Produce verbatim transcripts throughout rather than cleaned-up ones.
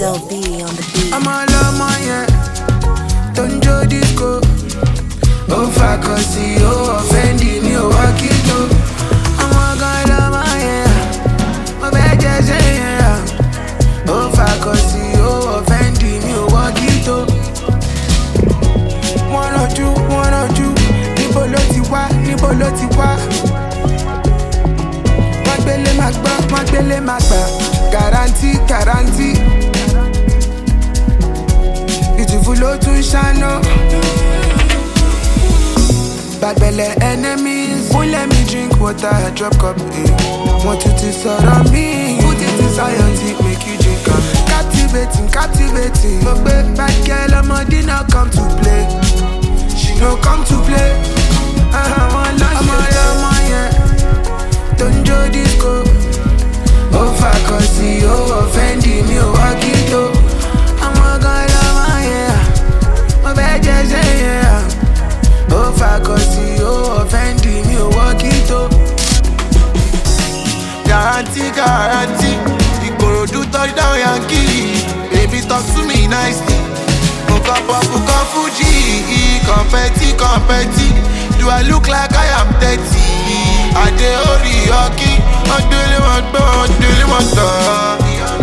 Del B on the beat. I'm all on my yeah. Don't do disco. Oh, fuck, I see you offending me. Oh, I keep you. I'm all gonna my yeah. My bad, just yeah. Oh, fuck, I see you offending me. Oh, I keep you. One or two, one or two. Nibo lo ti wa, nibo lo ti wa. Magbele magba, magbele magba. Guarantee, guarantee. Beautiful lo tun shine. Bad belly enemies won't let me drink water, I drop cup, eh. Want you to surround me, put it inside your tea, make you drink up. Captivating, captivating. But bad girl, I'm a dinner come to play. She no come to play. Uh-huh, one I'm all on my yeah. Don't do disco. Oh, fuck, I see you offending me, oh, I keep you. I'm all gonna my yeah. My bad just yeah. Oh, fuck, I see you offending me, walk it up. Guarantee, guarantee. Ikorodu touchdown Yankee. Baby, talk to me nicely. Coca pop, Coca Fuji. Confetti, confetti. Do I look like I am thirty? I dey ori hockey. I'm doing my best, I'm doing my stuff.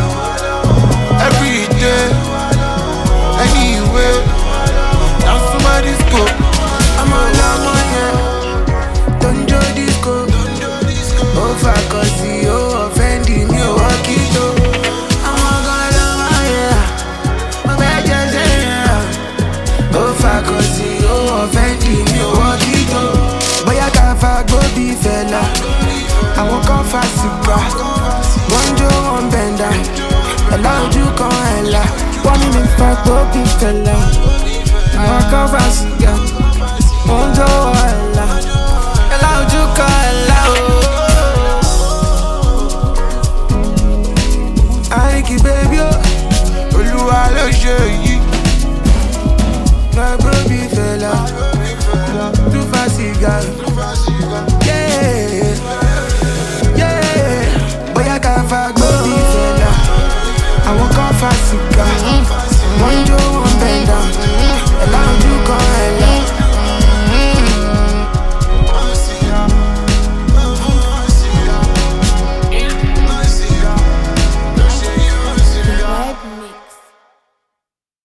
Every day, anyway. Now somebody's go. I'm all on my yeah. Don't do disco. Oh, fuck, I see you offending me, walk it up. I'm all gonna my yeah. My bad just yeah. Oh, fuck, I see you offending me, walk it up. Boy, I can't fuck, go be fella. I won't come fast to grass. One Joe, one bender. Allow you come hella. One minute, fuck, go be fella. I won't come fast to grass. Ondo wala, ela ojuka ela o. Aniki baby o, Olúwa ló ṣe yìí. My baby fella, too fast cigar. Yeah, yeah. Boy I can't fuck.